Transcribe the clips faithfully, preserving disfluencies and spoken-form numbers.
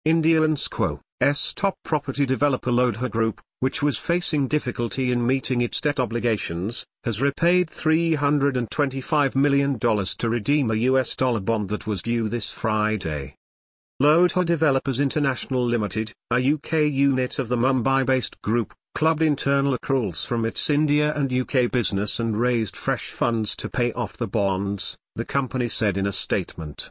India's top property developer Lodha Group, which was facing difficulty in meeting its debt obligations, has repaid three hundred twenty-five million dollars to redeem a U S dollar bond that was due this Friday. Lodha Developers International Limited, a U K unit of the Mumbai-based group, clubbed internal accruals from its India and U K business and raised fresh funds to pay off the bonds, the company said in a statement.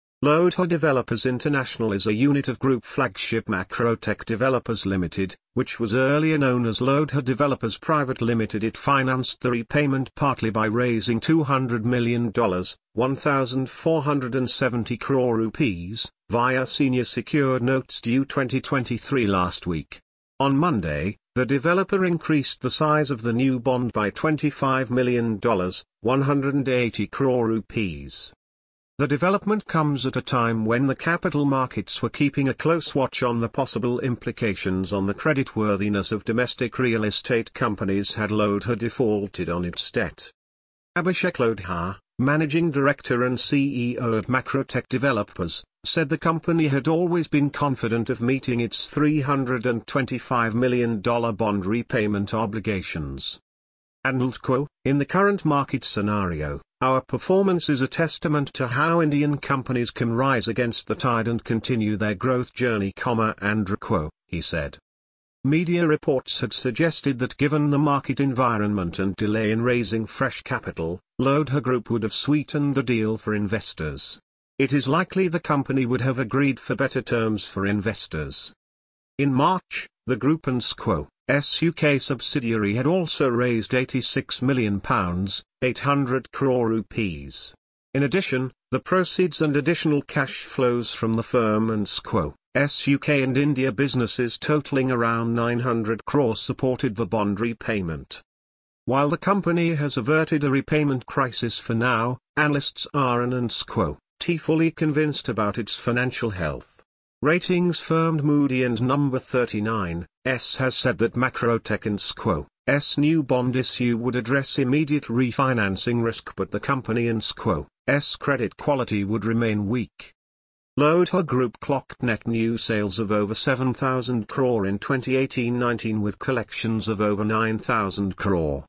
Lodha Developers International is a unit of group flagship Macrotech Developers Limited, which was earlier known as Lodha Developers Private Limited. It financed the repayment partly by raising two hundred million dollars, one thousand four hundred seventy crore rupees, via senior secured notes due twenty twenty-three last week. On Monday, the developer increased the size of the new bond by twenty-five million dollars, one hundred eighty crore rupees. The development comes at a time when the capital markets were keeping a close watch on the possible implications on the creditworthiness of domestic real estate companies had Lodha defaulted on its debt. Abhishek Lodha, managing director and C E O at Macrotech Developers, said the company had always been confident of meeting its three hundred twenty-five million dollars bond repayment obligations. And quote, "In the current market scenario, our performance is a testament to how Indian companies can rise against the tide and continue their growth journey, and quote," he said. Media reports had suggested that given the market environment and delay in raising fresh capital, Lodha Group would have sweetened the deal for investors. It is likely the company would have agreed for better terms for investors. In March, the group and S U K subsidiary had also raised eighty-six million pounds, eight hundred crore rupees. In addition, the proceeds and additional cash flows from the firm and S U K and India businesses totaling around nine hundred crore supported the bond repayment. While the company has averted a repayment crisis for now, analysts are and T fully convinced about its financial health. Ratings firm Moody and Number thirty-nine S has said that Macrotech and S new bond issue would address immediate refinancing risk, but the company and S credit quality would remain weak. Lodha Group clocked net new sales of over seven thousand crore in twenty eighteen nineteen with collections of over nine thousand crore.